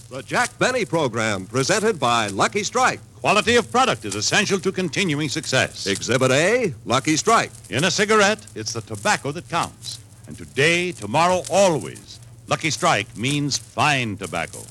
The Jack Benny Program, presented by Lucky Strike. Quality of product is essential to continuing success. Exhibit A, Lucky Strike. In a cigarette, it's the tobacco that counts. And today, tomorrow, always, Lucky Strike means fine tobacco.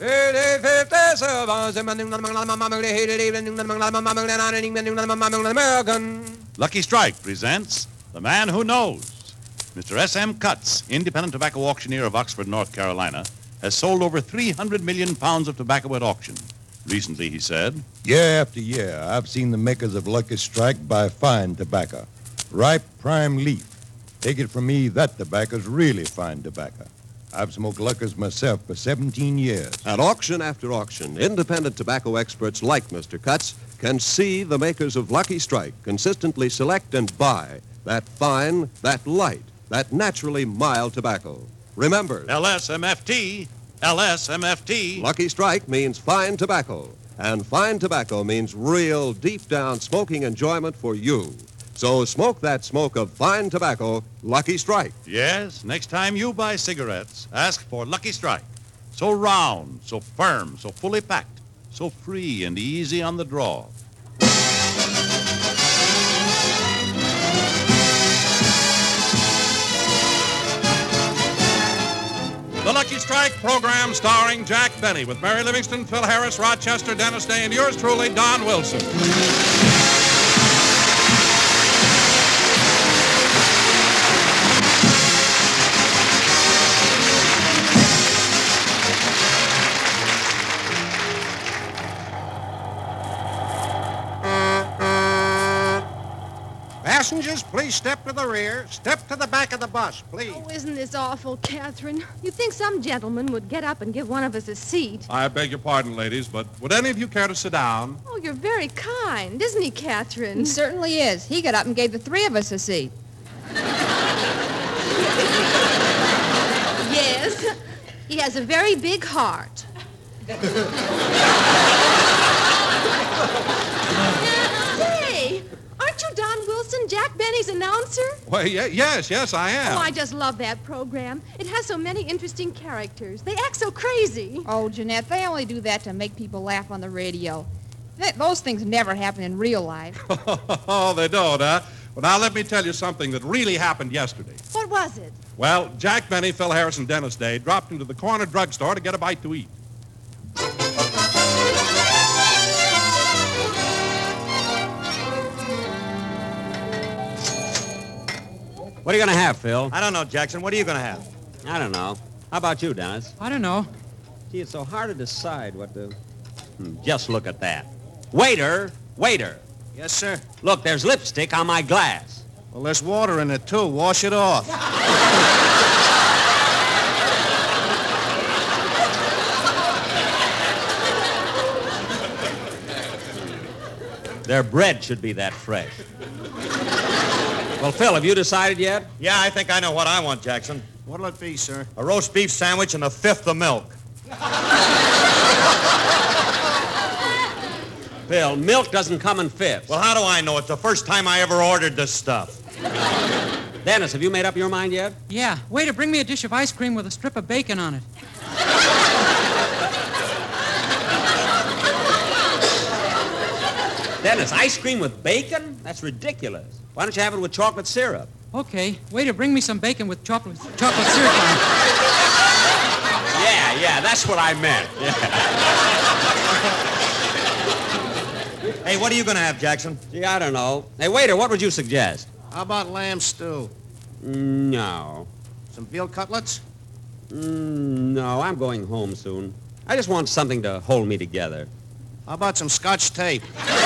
Lucky Strike presents The Man Who Knows. Mr. S.M. Cutts, independent tobacco auctioneer of Oxford, North Carolina, has sold over 300 million pounds of tobacco at auction. Recently, he said, Year after year, I've seen the makers of Lucky Strike buy fine tobacco. Ripe, prime leaf. Take it from me, that tobacco's really fine tobacco. I've smoked Lucky's myself for 17 years. At auction after auction, independent tobacco experts like Mr. Cutts can see the makers of Lucky Strike consistently select and buy that fine, that light, that naturally mild tobacco. Remember, LSMFT, LSMFT. Lucky Strike means fine tobacco, and fine tobacco means real, deep-down smoking enjoyment for you. So smoke that smoke of fine tobacco, Lucky Strike. Yes, next time you buy cigarettes, ask for Lucky Strike. So round, so firm, so fully packed, so free and easy on the draw. The Lucky Strike program starring Jack Benny with Mary Livingston, Phil Harris, Rochester, Dennis Day, and yours truly, Don Wilson. Passengers, please step to the rear. Step to the back of the bus, please. Oh, isn't this awful, Catherine? You'd think some gentleman would get up and give one of us a seat. I beg your pardon, ladies, but would any of you care to sit down? Oh, you're very kind, isn't he, Catherine? He certainly is. He got up and gave the three of us a seat. Yes. He has a very big heart. Say, aren't you Don Wilson, Jack Benny's announcer? Well, yes, I am. Oh, I just love that program. It has so many interesting characters. They act so crazy. Oh, Jeanette, they only do that to make people laugh on the radio. Those things never happen in real life. Oh, they don't, huh? Well, now let me tell you something that really happened yesterday. What was it? Well, Jack Benny, Phil Harris, and Dennis Day dropped into the corner drugstore to get a bite to eat. What are you going to have, Phil? I don't know, Jackson. What are you going to have? I don't know. How about you, Dennis? I don't know. Gee, it's so hard to decide what to... Just look at that. Waiter! Yes, sir. Look, there's lipstick on my glass. Well, there's water in it, too. Wash it off. Their bread should be that fresh. Well, Phil, have you decided yet? Yeah, I think I know what I want, Jackson. What'll it be, sir? A roast beef sandwich and a fifth of milk. Phil, milk doesn't come in fifths. Well, how do I know? It's the first time I ever ordered this stuff. Dennis, have you made up your mind yet? Yeah. Waiter, bring me a dish of ice cream with a strip of bacon on it. Dennis, ice cream with bacon? That's ridiculous. Why don't you have it with chocolate syrup? Okay. Waiter, bring me some bacon with chocolate syrup on it. Yeah, that's what I meant. Yeah. Hey, what are you going to have, Jackson? Gee, I don't know. Hey, waiter, what would you suggest? How about lamb stew? No. Some veal cutlets? No, I'm going home soon. I just want something to hold me together. How about some Scotch tape?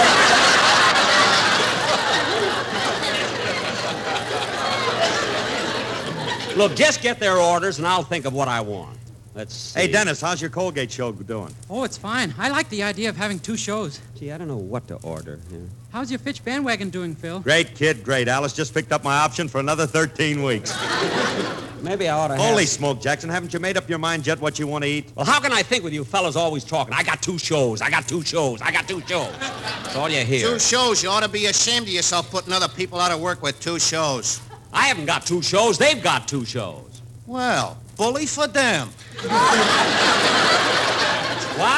Look, just get their orders, and I'll think of what I want. Let's see. Hey, Dennis, how's your Colgate show doing? Oh, it's fine. I like the idea of having two shows. Gee, I don't know what to order. Yeah. How's your Fitch bandwagon doing, Phil? Great, kid, great. Alice just picked up my option for another 13 weeks. Maybe I ought to Holy smoke, Jackson. Haven't you made up your mind yet what you want to eat? Well, how can I think with you fellas always talking? I got two shows. That's all you hear. 2 shows. You ought to be ashamed of yourself putting other people out of work with 2 shows. I haven't got 2 shows. They've got 2 shows. Well, bully for them. What?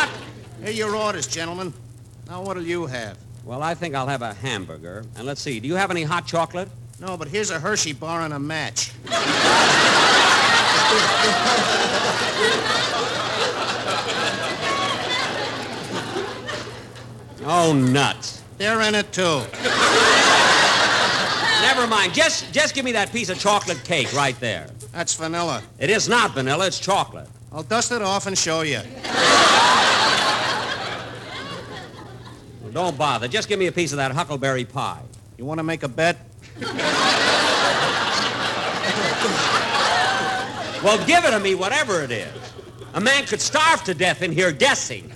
your orders, gentlemen. Now, what'll you have? Well, I think I'll have a hamburger. And let's see, do you have any hot chocolate? No, but here's a Hershey bar and a match. Oh, nuts. They're in it, too. Never mind. Just give me that piece of chocolate cake right there. That's vanilla. It is not vanilla, it's chocolate. I'll dust it off and show you. Well, don't bother. Just give me a piece of that huckleberry pie. You want to make a bet? Well, give it to me, whatever it is. A man could starve to death in here guessing.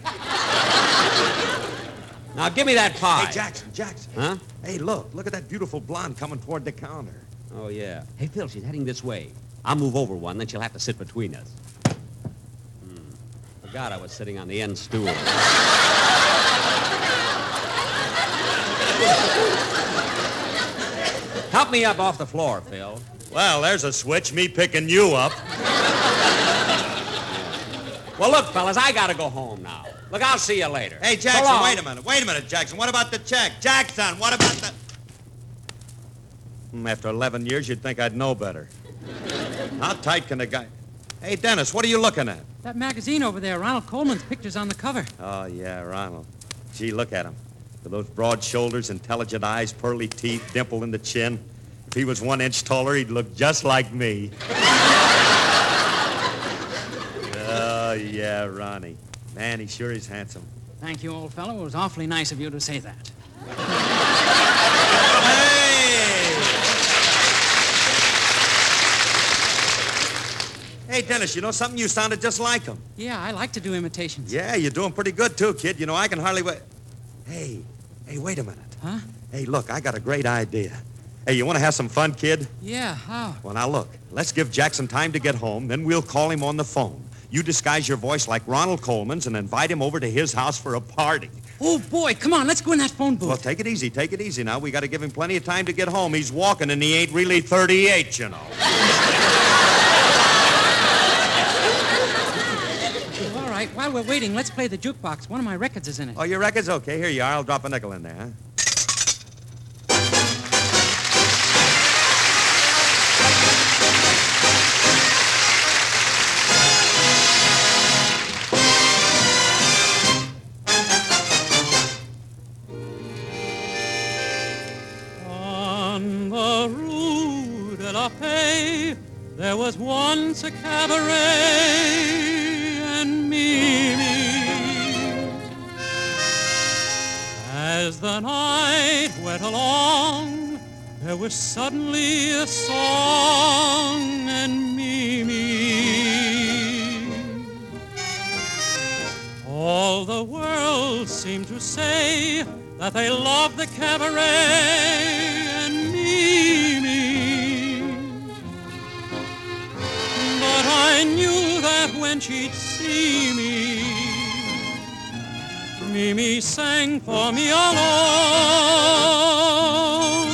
Now, give me that pie. Hey, Jackson. Huh? Hey, look at that beautiful blonde coming toward the counter. Oh, yeah. Hey, Phil, she's heading this way. I'll move over one, then she'll have to sit between us. Forgot I was sitting on the end stool. Help me up off the floor, Phil. Well, there's a switch, me picking you up. Well, look, fellas, I gotta go home now. Look, I'll see you later. Hey, So Jackson, long. wait a minute, Jackson. What about the check? Jackson, what about the... After 11 years, you'd think I'd know better. How tight can a guy... Hey, Dennis, what are you looking at? That magazine over there, Ronald Coleman's picture's on the cover. Oh, yeah, Ronald. Gee, look at him. With those broad shoulders, intelligent eyes, pearly teeth, dimple in the chin. If he was 1 inch taller, he'd look just like me. Oh, yeah, Ronnie. Man, he sure is handsome. Thank you, old fellow. It was awfully nice of you to say that. Hey, Dennis, you know something? You sounded just like him. Yeah, I like to do imitations. Yeah, you're doing pretty good, too, kid. You know, I can hardly wait. Hey, wait a minute. Huh? Hey, look, I got a great idea. Hey, you want to have some fun, kid? Yeah, how? Well, now, look, let's give Jackson time to get home, then we'll call him on the phone. You disguise your voice like Ronald Coleman's and invite him over to his house for a party. Oh, boy, come on, let's go in that phone booth. Well, take it easy now. We got to give him plenty of time to get home. He's walking and he ain't really 38, you know. All right, while we're waiting, let's play the jukebox. One of my records is in it. Oh, your record's okay. Here you are. I'll drop a nickel in there, huh? On the Rue de la Paix, there was once a cabaret, and Mimi. As the night went along, there was suddenly a song, and Mimi. All the world seemed to say that they loved the cabaret and Mimi. But I knew that when she'd see me, Mimi sang for me alone.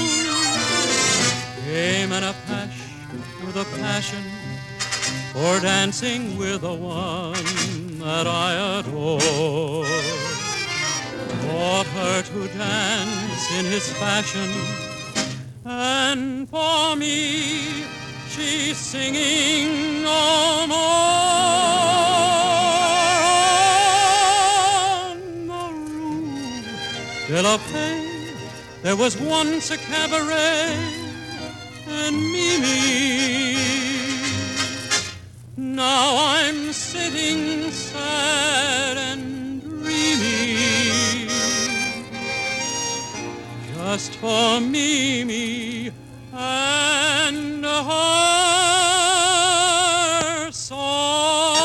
Came in a with a passion for dancing with the one that I adore. Taught her to dance in his fashion, and for me she's singing no more. On the Rue de la Paix, there was once a cabaret, and Mimi. Now I'm sitting sad and dreamy, just for Mimi and her song.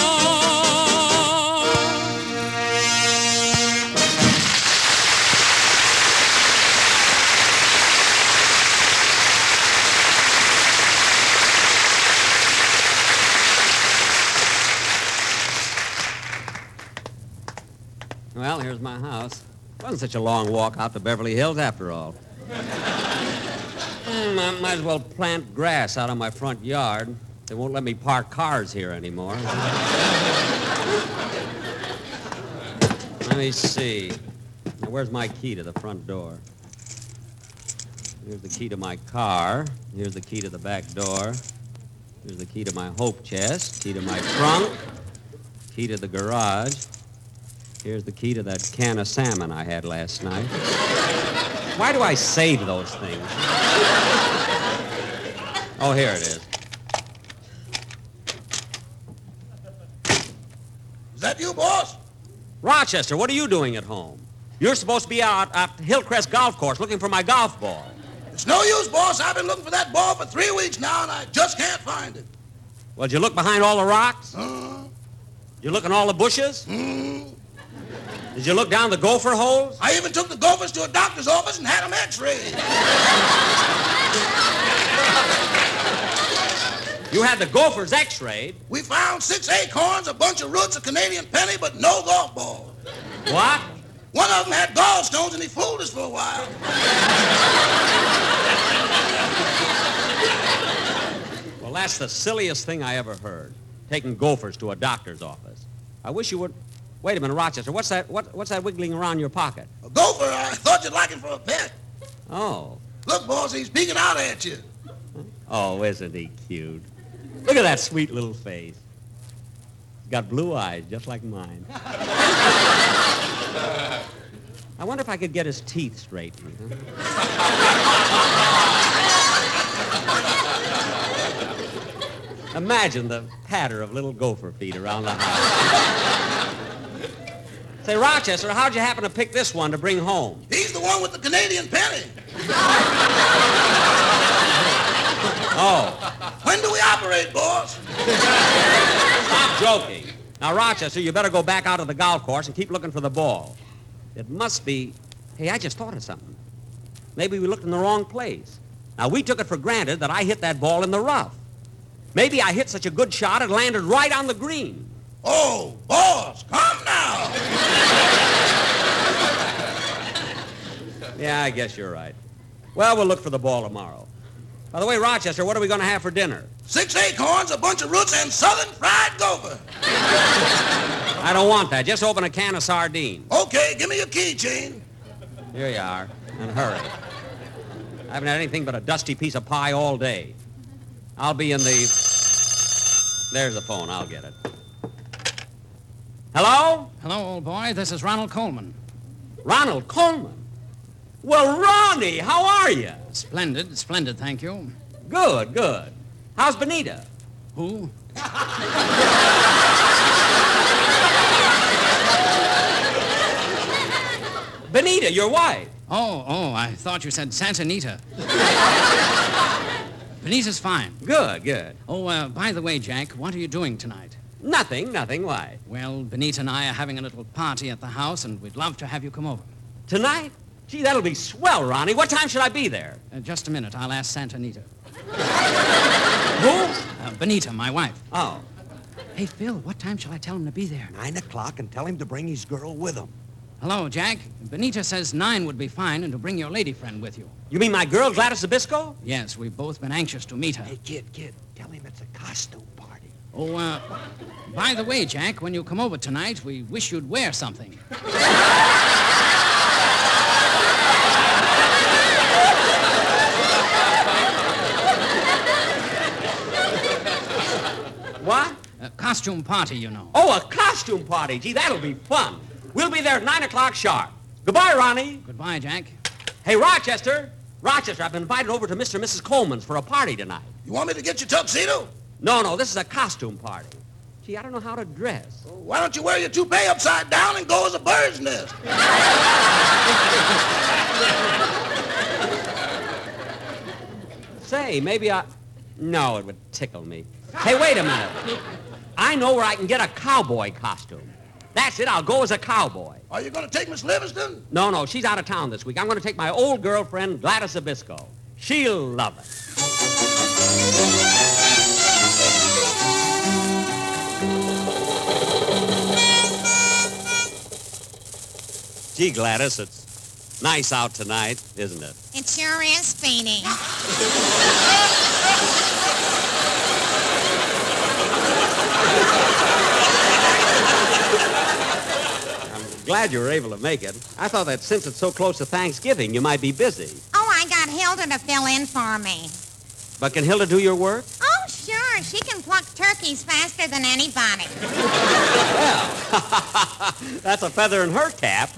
Well, here's my house. Wasn't such a long walk out to Beverly Hills after all. I might as well plant grass out on my front yard. They won't let me park cars here anymore. me see. Now, where's my key to the front door? Here's the key to my car. Here's the key to the back door. Here's the key to my hope chest. Key to my trunk. Key to the garage. Here's the key to that can of salmon I had last night. Why do I save those things? Oh, here it is. Is that you, boss? Rochester, what are you doing at home? You're supposed to be out at Hillcrest Golf Course looking for my golf ball. It's no use, boss. I've been looking for that ball for 3 weeks now, and I just can't find it. Well, did you look behind all the rocks? Did you look in all the bushes? Did you look down the gopher holes? I even took the gophers to a doctor's office and had them x-rayed. You had the gophers x-rayed? We found 6 acorns, a bunch of roots, a Canadian penny, but no golf ball. What? One of them had gallstones, and he fooled us for a while. Well, that's the silliest thing I ever heard, taking gophers to a doctor's office. I wish you would... Wait a minute, Rochester, what's that wiggling around your pocket? A gopher, I thought you'd like him for a pet. Oh. Look, boss, he's peeking out at you. Oh, isn't he cute? Look at that sweet little face. He's got blue eyes, just like mine. I wonder if I could get his teeth straightened. Imagine the patter of little gopher feet around the house. Say, Rochester, how'd you happen to pick this one to bring home? He's the one with the Canadian penny. Oh. When do we operate, boss? Stop joking. Now, Rochester, you better go back out to the golf course and keep looking for the ball. It must be... Hey, I just thought of something. Maybe we looked in the wrong place. Now, we took it for granted that I hit that ball in the rough. Maybe I hit such a good shot it landed right on the green. Oh, boss, come now. Yeah, I guess you're right. Well, we'll look for the ball tomorrow. By the way, Rochester, what are we going to have for dinner? 6 acorns, a bunch of roots, and southern fried gopher. I don't want that. Just open a can of sardines. Okay, give me your keychain. Here you are. And hurry. I haven't had anything but a dusty piece of pie all day. I'll be in the... There's the phone. I'll get it. Hello? Hello, old boy. This is Ronald Coleman. Ronald Coleman? Well, Ronnie, how are you? Splendid, splendid, thank you. Good, good. How's Benita? Who? Benita, your wife. Oh, I thought you said Santanita. Benita's fine. Good, good. Oh, by the way, Jack, what are you doing tonight? Nothing, why? Well, Benita and I are having a little party at the house, and we'd love to have you come over. Tonight? Gee, that'll be swell, Ronnie. What time should I be there? Just a minute. I'll ask Santanita. Who? Benita, my wife. Oh. Hey, Phil, what time shall I tell him to be there? 9 o'clock, and tell him to bring his girl with him. Hello, Jack. Benita says 9 would be fine and to bring your lady friend with you. You mean my girl, Gladys Zabisco? Yes, we've both been anxious to meet her. Hey, kid, tell him it's a costume party. Oh, by the way, Jack, when you come over tonight, we wish you'd wear something. What? A costume party, you know. Oh, a costume party. Gee, that'll be fun. We'll be there at 9 o'clock sharp. Goodbye, Ronnie. Goodbye, Jack. Hey, Rochester. Rochester, I've been invited over to Mr. and Mrs. Coleman's for a party tonight. You want me to get your tuxedo? No, this is a costume party. Gee, I don't know how to dress. Well, why don't you wear your toupee upside down and go as a bird's nest? Say, maybe I... No, it would tickle me. Hey, wait a minute. I know where I can get a cowboy costume. That's it. I'll go as a cowboy. Are you going to take Miss Livingston? No, she's out of town this week. I'm going to take my old girlfriend, Gladys Zabisco. She'll love it. Gee, Gladys, it's nice out tonight, isn't it? It sure is, Speedy. glad you were able to make it. I thought that since it's so close to Thanksgiving, you might be busy. Oh, I got Hilda to fill in for me. But can Hilda do your work? Oh, sure. She can pluck turkeys faster than anybody. That's a feather in her cap.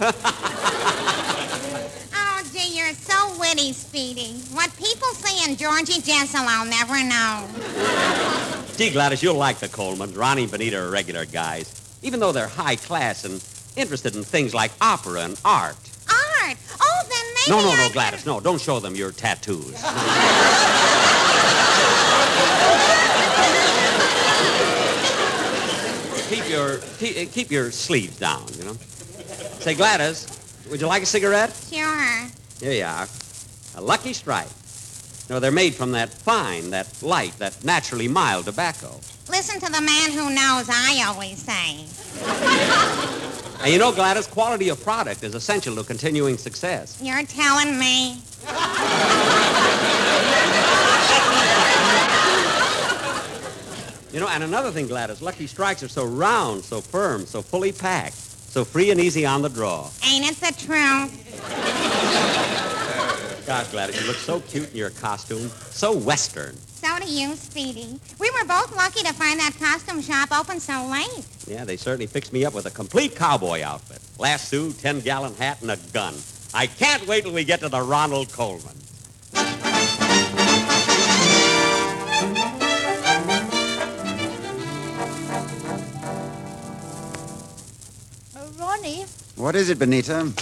Oh, gee, you're so witty, Speedy. What people say in Georgie Jessel, I'll never know. Gee, Gladys, you'll like the Colemans. Ronnie and Benita are regular guys. Even though they're high class and interested in things like opera and art. Art? Oh, then maybe No, Gladys, no. Don't show them your tattoos. Keep your sleeves down, you know. Say, Gladys, would you like a cigarette? Sure. Here you are. A Lucky Strike. No, they're made from that fine, that light, that naturally mild tobacco. Listen to the man who knows, I always say. And you know, Gladys, quality of product is essential to continuing success. You're telling me. You know, and another thing, Gladys, Lucky Strikes are so round, so firm, so fully packed, so free and easy on the draw. Ain't it the truth? Gosh, Gladys, you look so cute in your costume, so Western. So do you, Speedy. We were both lucky to find that costume shop open so late. Yeah, they certainly fixed me up with a complete cowboy outfit. Lasso, 10-gallon hat, and a gun. I can't wait till we get to the Ronald Coleman. Oh, Ronnie. What is it, Benita?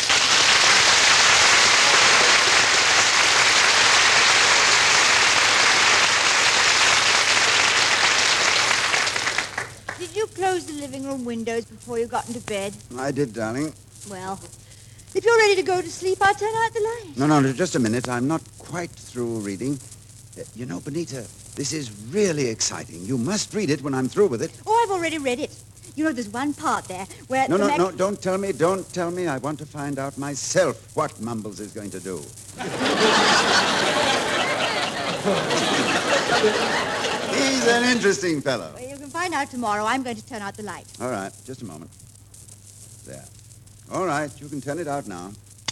Did you close the living room windows before you got into bed? I did, darling. Well, if you're ready to go to sleep, I'll turn out the light. No, just a minute. I'm not quite through reading. You know, Benita, this is really exciting. You must read it when I'm through with it. Oh, I've already read it. You know, there's one part there where... No, don't tell me. I want to find out myself what Mumbles is going to do. He's an interesting fellow. Well, you can find out tomorrow. I'm going to turn out the light. All right, just a moment. There. All right, you can turn it out now.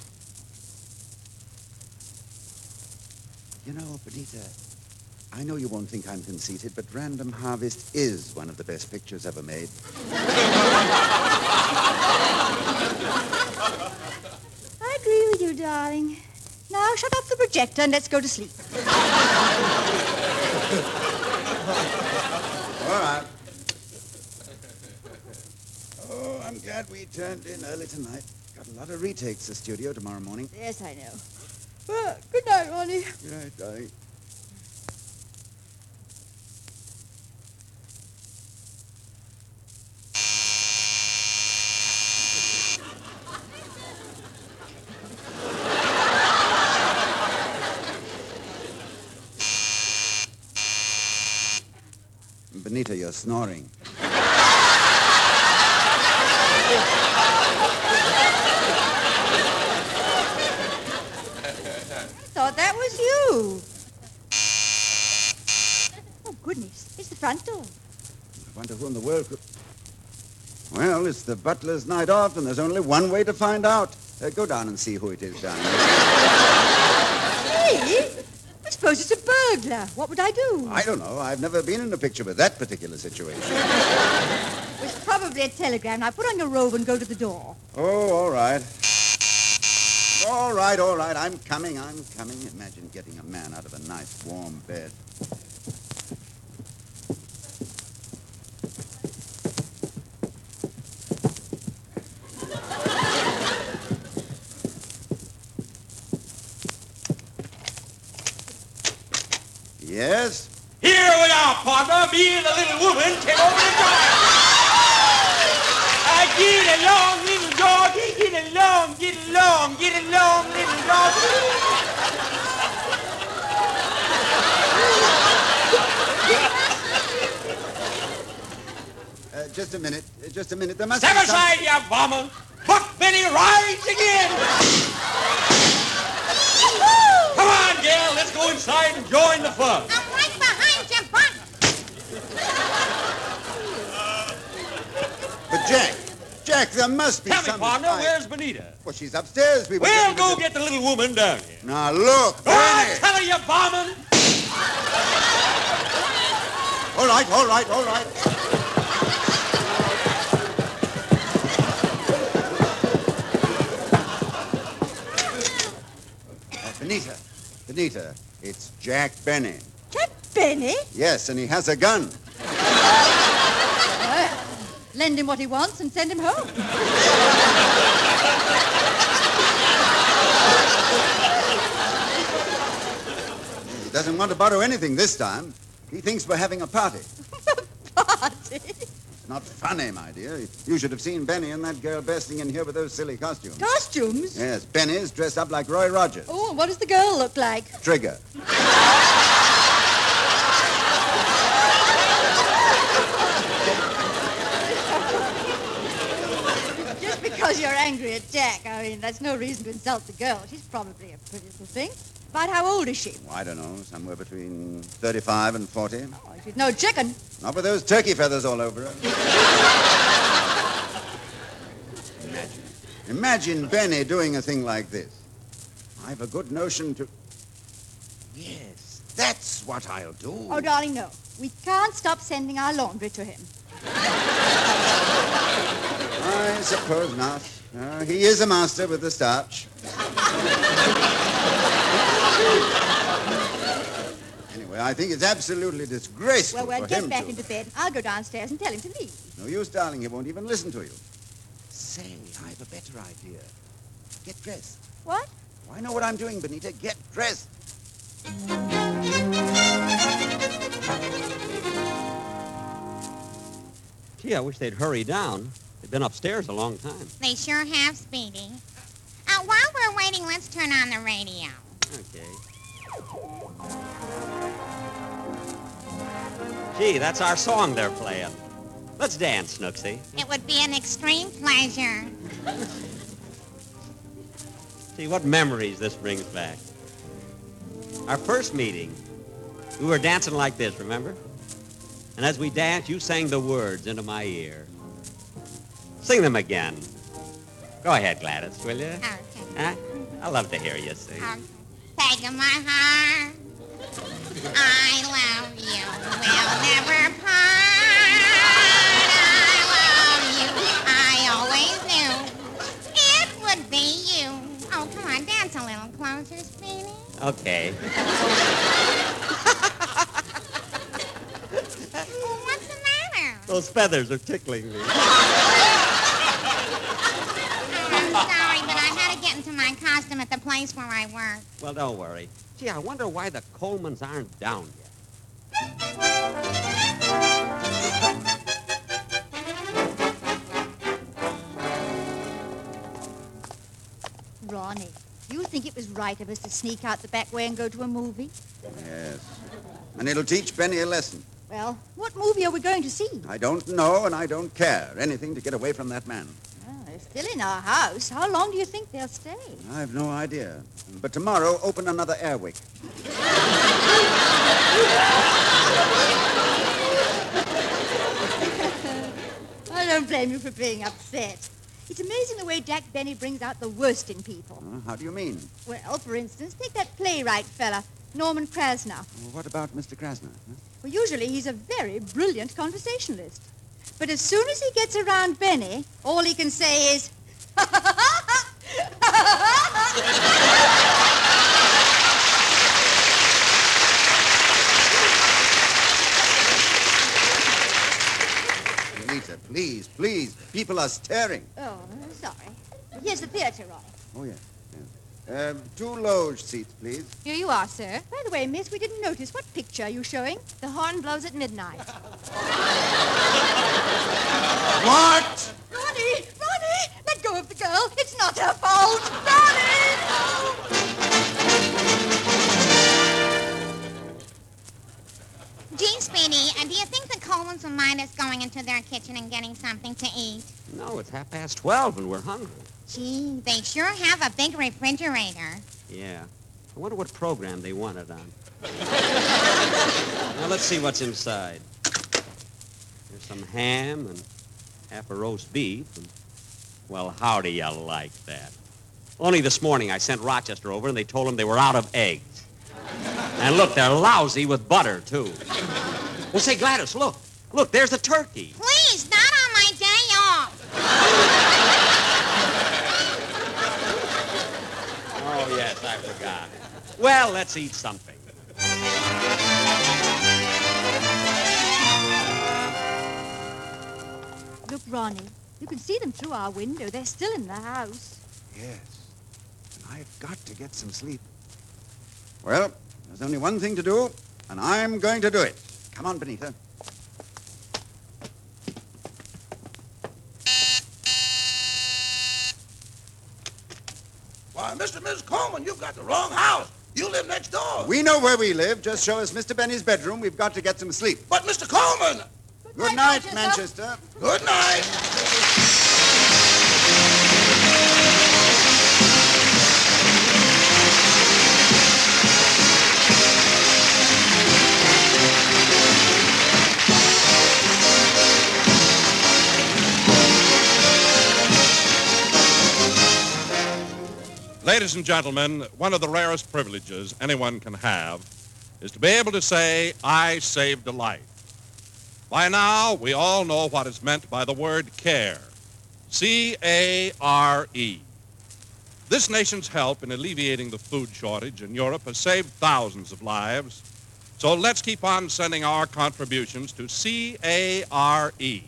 You know, Benita, I know you won't think I'm conceited, but Random Harvest is one of the best pictures ever made. I agree with you, darling. Now, shut off the projector and let's go to sleep. All right. Oh, I'm glad we turned in early tonight. Got a lot of retakes to studio tomorrow morning. Yes, I know. Well, good night, Ronnie. Good night, darling. Benita, you're snoring. Thought that was you. Oh, goodness. It's the front door. I wonder who in the world could... Well, it's the butler's night off, and there's only one way to find out. Go down and see who it is down there. Me? I suppose it's a burglar. What would I do? I don't know. I've never been in a picture with that particular situation. It's probably a telegram. Now put on your robe and go to the door. Oh, all right. All right. I'm coming. Imagine getting a man out of a nice, warm bed. Yes? Here we are, partner. Me and the little woman came over the drive. Get along, little dog. Get along, little dog. Just a minute. There must Step be aside, you bomber. Buck Benny rides again. Come on, Gail. Let's go inside and join the fun. I'm right behind you, Buck. But, Jack, Jack, there must be Tell me, some... partner, where's Benita? Well, she's upstairs. We were We'll getting go to get the little woman down here. Now, look, Oh, I'm Benny. telling you, barman. All right, all right, all right. Benita, it's Jack Benny. Jack Benny? Yes, and he has a gun. Well, lend him what he wants and send him home. He doesn't want to borrow anything this time. He thinks we're having a party. Party? It's not funny, my dear. You should have seen Benny and that girl bursting in here with those silly costumes. Costumes? Yes, Benny's dressed up like Roy Rogers. Oh, and what does the girl look like? Trigger. Just because you're angry at Jack, I mean, that's no reason to insult the girl. She's probably a pretty little thing. About how old is she? I don't know, somewhere between 35 and 40. Oh, she's no chicken. Not with those turkey feathers all over her. Imagine Benny doing a thing like this. I've a good notion to... Yes, that's what I'll do. Oh, darling, no. We can't stop sending our laundry to him. I suppose not. He is a master with the starch. Anyway, I think it's absolutely disgraceful Well, for get him back to... into bed. I'll go downstairs and tell him to leave. No use, darling. He won't even listen to you. Say, I've a better idea. Get dressed. What? Oh, I know what I'm doing, Benita. Get dressed. Gee, I wish they'd hurry down. They've been upstairs a long time. They sure have, Speedy. While we're waiting, let's turn on the radio. Okay. Gee, that's our song they're playing. Let's dance, Snooksy. It would be an extreme pleasure. See what memories this brings back. Our first meeting, we were dancing like this, remember? And as we danced, you sang the words into my ear. Sing them again. Go ahead, Gladys, will you? Okay. Huh? I love to hear you sing. Peg of my heart, I love you. We'll never part. I love you. I always knew it would be you. Oh, come on, dance a little closer, Speedy. Okay. Well, what's the matter? Those feathers are tickling me. I'm sorry, but I had to get into my costume at the place where I work. Well, don't worry. Gee, I wonder why the Colemans aren't down yet. Ronnie, you think it was right of us to sneak out the back way and go to a movie? Yes. And it'll teach Benny a lesson. Well, what movie are we going to see? I don't know and I don't care. Anything to get away from that man. Oh, they're still in our house. How long do you think they'll stay? I've no idea. But tomorrow, open another airwick. I don't blame you for being upset. It's amazing the way Jack Benny brings out the worst in people. How do you mean? Well, for instance, take that playwright fella, Norman Krasner. Well, what about Mr. Krasner? Well, usually he's a very brilliant conversationalist. But as soon as he gets around Benny, all he can say is... Anita, please, please. People are staring. Oh, sorry. Here's the theater, Ronnie. Oh, yeah. 2 loge seats, please. Here you are, sir. By the way, miss, we didn't notice. What picture are you showing? The horn blows at midnight. What? Ronnie! Ronnie! Let go of the girl. It's not her fault. Ronnie! Gee, Speedy, do you think the Colemans will mind us going into their kitchen and getting something to eat? No, it's 12:30 and we're hungry. Gee, they sure have a big refrigerator. Yeah. I wonder what program they want it on. Now, let's see what's inside. There's some ham and half a roast beef and Well, how do you like that? Only this morning I sent Rochester over and they told him they were out of eggs. And look, they're lousy with butter, too. Well, say, Gladys, look. Look, there's a turkey. Please, not on my day off. Oh, yes, I forgot. Well, let's eat something. Look, Ronnie, you can see them through our window. They're still in the house. Yes. And I've got to get some sleep. Well, there's only one thing to do, and I'm going to do it. Come on, Benita. Why, Mr. and Mrs. Coleman, you've got the wrong house. You live next door. We know where we live. Just show us Mr. Benny's bedroom. We've got to get some sleep. But, Mr. Coleman... Good night, Manchester. Good night. Ladies and gentlemen, one of the rarest privileges anyone can have is to be able to say, I saved a life. By now, we all know what is meant by the word care. C-A-R-E. This nation's help in alleviating the food shortage in Europe has saved thousands of lives. So let's keep on sending our contributions to C-A-R-E.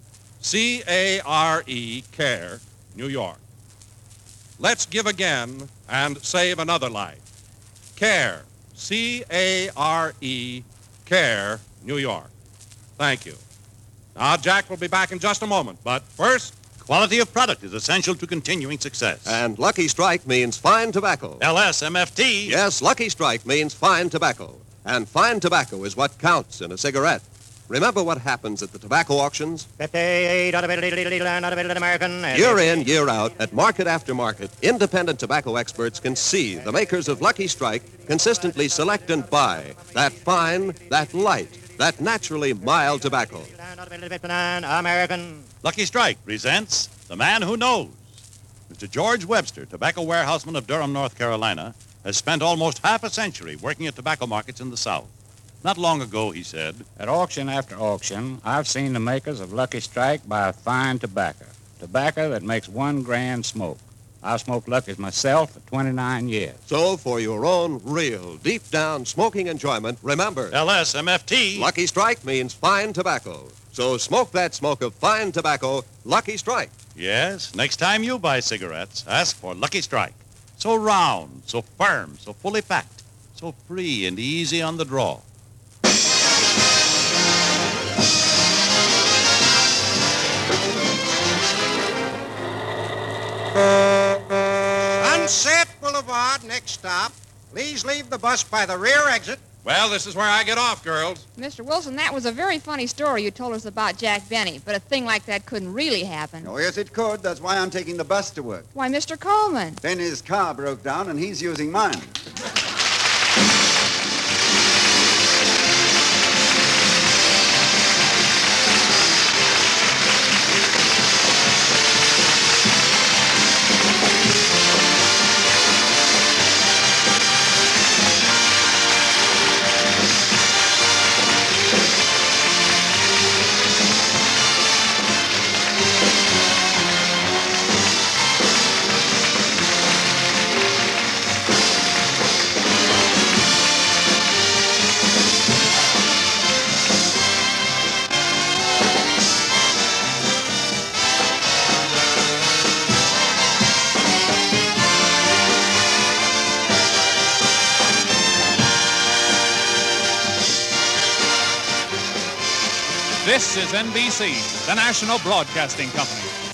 C-A-R-E, CARE, New York. Let's give again and save another life. CARE, C-A-R-E, CARE, New York. Thank you. Now, Jack will be back in just a moment, but first... Quality of product is essential to continuing success. And Lucky Strike means fine tobacco. LSMFT. Yes, Lucky Strike means fine tobacco. And fine tobacco is what counts in a cigarette. Remember what happens at the tobacco auctions? 58, American. Year in, year out, at market after market, independent tobacco experts can see the makers of Lucky Strike consistently select and buy that fine, that light, that naturally mild tobacco. American. Lucky Strike presents The Man Who Knows. Mr. George Webster, tobacco warehouseman of Durham, North Carolina, has spent almost half a century working at tobacco markets in the South. Not long ago, he said, At auction after auction, I've seen the makers of Lucky Strike buy fine tobacco that makes 1 grand smoke. I've smoked Lucky's myself for 29 years. So for your own real, deep-down smoking enjoyment, remember... LSMFT. Lucky Strike means fine tobacco. So smoke that smoke of fine tobacco, Lucky Strike. Yes, next time you buy cigarettes, ask for Lucky Strike. So round, so firm, so fully packed, so free and easy on the draw. Sunset Boulevard, next stop. Please leave the bus by the rear exit. Well, this is where I get off, girls. Mr. Wilson, that was a very funny story you told us about Jack Benny, but a thing like that couldn't really happen. Oh, yes, it could. That's why I'm taking the bus to work. Why, Mr. Coleman. Benny's car broke down, and he's using mine. This is NBC, the national broadcasting company.